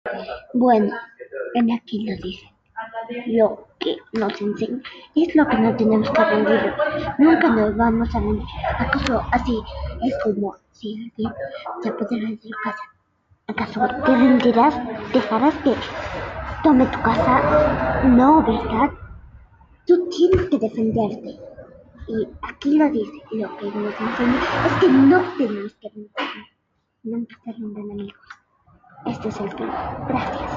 Bueno, en aquí lo dice. Lo que nos enseña es lo que no tenemos que rendir. Nunca nos vamos a rendir. ¿Acaso así es como si alguien se apodera de tu casa? ¿Acaso te rendirás? ¿Dejarás que tome tu casa? No, ¿verdad? Tú tienes que defenderte. Y aquí lo dice. Lo que nos enseña es que no tenemos que rendirnos. Nunca se rindan, amigos. Este es el fin. Gracias.